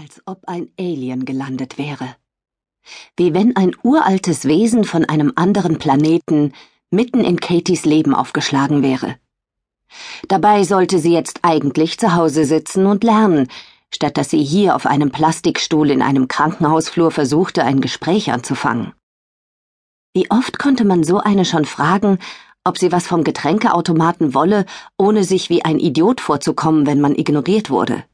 als ob ein Alien gelandet wäre. Wie wenn ein uraltes Wesen von einem anderen Planeten mitten in Katys Leben aufgeschlagen wäre. Dabei sollte sie jetzt eigentlich zu Hause sitzen und lernen, statt dass sie hier auf einem Plastikstuhl in einem Krankenhausflur versuchte, ein Gespräch anzufangen. Wie oft konnte man so eine schon fragen, ob sie was vom Getränkeautomaten wolle, ohne sich wie ein Idiot vorzukommen, wenn man ignoriert wurde.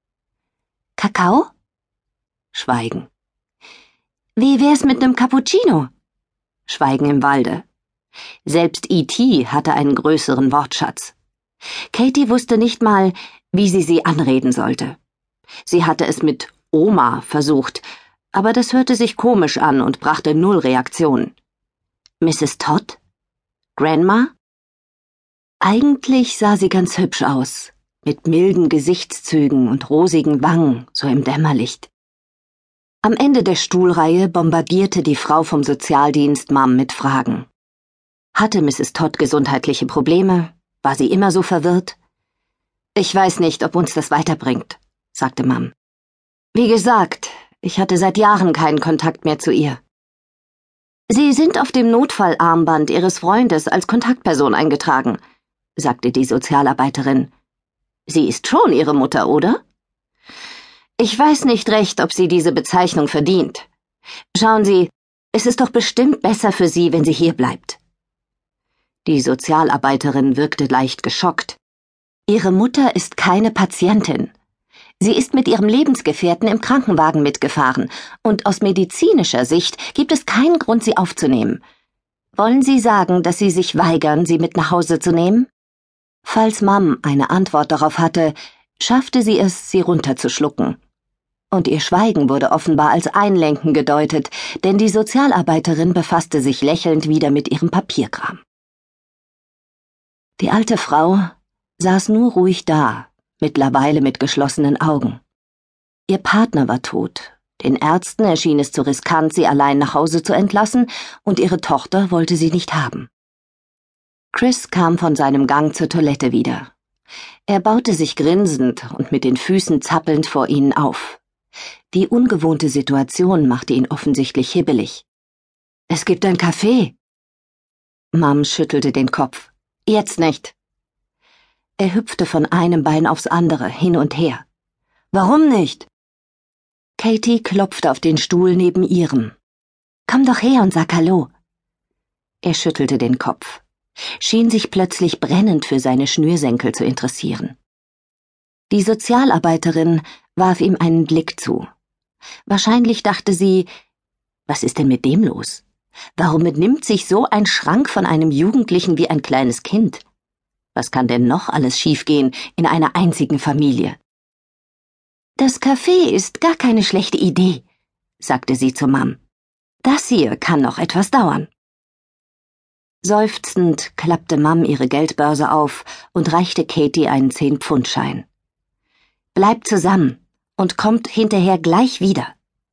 Kakao? Schweigen. Wie wär's mit nem Cappuccino? Schweigen im Walde. Selbst E.T. hatte einen größeren Wortschatz. Katy wusste nicht mal, wie sie anreden sollte. Sie hatte es mit Oma versucht, aber das hörte sich komisch an und brachte null Reaktion. Mrs. Todd? Grandma? Eigentlich sah sie ganz hübsch aus, mit milden Gesichtszügen und rosigen Wangen, so im Dämmerlicht. Am Ende der Stuhlreihe bombardierte die Frau vom Sozialdienst Mom mit Fragen. Hatte Mrs. Todd gesundheitliche Probleme? War sie immer so verwirrt? Ich weiß nicht, ob uns das weiterbringt, sagte Mom. Wie gesagt, ich hatte seit Jahren keinen Kontakt mehr zu ihr. Sie sind auf dem Notfallarmband Ihres Freundes als Kontaktperson eingetragen, sagte die Sozialarbeiterin. Sie ist schon Ihre Mutter, oder? Ich weiß nicht recht, ob sie diese Bezeichnung verdient. Schauen Sie, es ist doch bestimmt besser für Sie, wenn sie hier bleibt. Die Sozialarbeiterin wirkte leicht geschockt. Ihre Mutter ist keine Patientin. Sie ist mit ihrem Lebensgefährten im Krankenwagen mitgefahren, und aus medizinischer Sicht gibt es keinen Grund, sie aufzunehmen. Wollen Sie sagen, dass Sie sich weigern, sie mit nach Hause zu nehmen? Falls Mom eine Antwort darauf hatte, schaffte sie es, sie runterzuschlucken. Und ihr Schweigen wurde offenbar als Einlenken gedeutet, denn die Sozialarbeiterin befasste sich lächelnd wieder mit ihrem Papierkram. Die alte Frau saß nur ruhig da, mittlerweile mit geschlossenen Augen. Ihr Partner war tot, den Ärzten erschien es zu riskant, sie allein nach Hause zu entlassen, und ihre Tochter wollte sie nicht haben. Chris kam von seinem Gang zur Toilette wieder. Er baute sich grinsend und mit den Füßen zappelnd vor ihnen auf. Die ungewohnte Situation machte ihn offensichtlich hibbelig. »Es gibt ein Kaffee.« Mom schüttelte den Kopf. »Jetzt nicht.« Er hüpfte von einem Bein aufs andere, hin und her. »Warum nicht?« Katy klopfte auf den Stuhl neben ihrem. »Komm doch her und sag Hallo.« Er schüttelte den Kopf, schien sich plötzlich brennend für seine Schnürsenkel zu interessieren. Die Sozialarbeiterin warf ihm einen Blick zu. Wahrscheinlich dachte sie, was ist denn mit dem los? Warum benimmt sich so ein Schrank von einem Jugendlichen wie ein kleines Kind? Was kann denn noch alles schiefgehen in einer einzigen Familie? »Das Café ist gar keine schlechte Idee«, sagte sie zu Mom. »Das hier kann noch etwas dauern.« Seufzend klappte Mom ihre Geldbörse auf und reichte Katy einen 10-Pfund-Schein. »Bleibt zusammen und kommt hinterher gleich wieder.«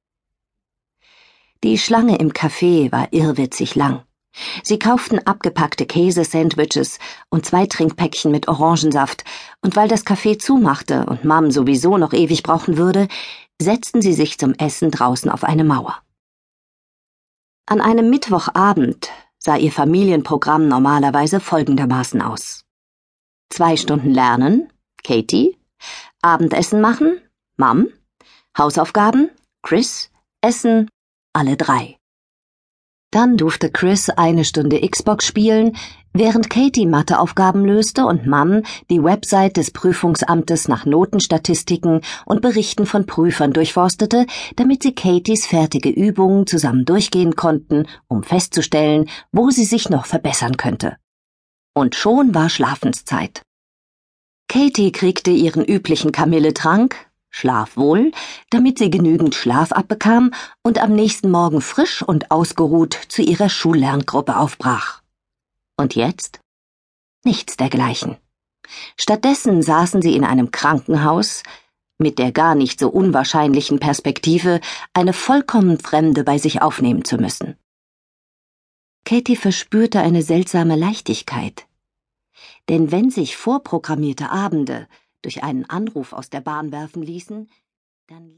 Die Schlange im Café war irrwitzig lang. Sie kauften abgepackte Käsesandwiches und 2 Trinkpäckchen mit Orangensaft, und weil das Café zumachte und Mom sowieso noch ewig brauchen würde, setzten sie sich zum Essen draußen auf eine Mauer. An einem Mittwochabend sah ihr Familienprogramm normalerweise folgendermaßen aus: 2 Stunden lernen, Katy, Abendessen machen, Mom, Hausaufgaben, Chris, Essen, alle 3. Dann durfte Chris 1 Stunde Xbox spielen, während Katy Matheaufgaben löste und Mom die Website des Prüfungsamtes nach Notenstatistiken und Berichten von Prüfern durchforstete, damit sie Katys fertige Übungen zusammen durchgehen konnten, um festzustellen, wo sie sich noch verbessern könnte. Und schon war Schlafenszeit. Katy kriegte ihren üblichen Kamilletrank, Schlaf wohl, damit sie genügend Schlaf abbekam und am nächsten Morgen frisch und ausgeruht zu ihrer Schullerngruppe aufbrach. Und jetzt? Nichts dergleichen. Stattdessen saßen sie in einem Krankenhaus, mit der gar nicht so unwahrscheinlichen Perspektive, eine vollkommen Fremde bei sich aufnehmen zu müssen. Katy verspürte eine seltsame Leichtigkeit. Denn wenn sich vorprogrammierte Abende durch einen Anruf aus der Bahn werfen ließen, dann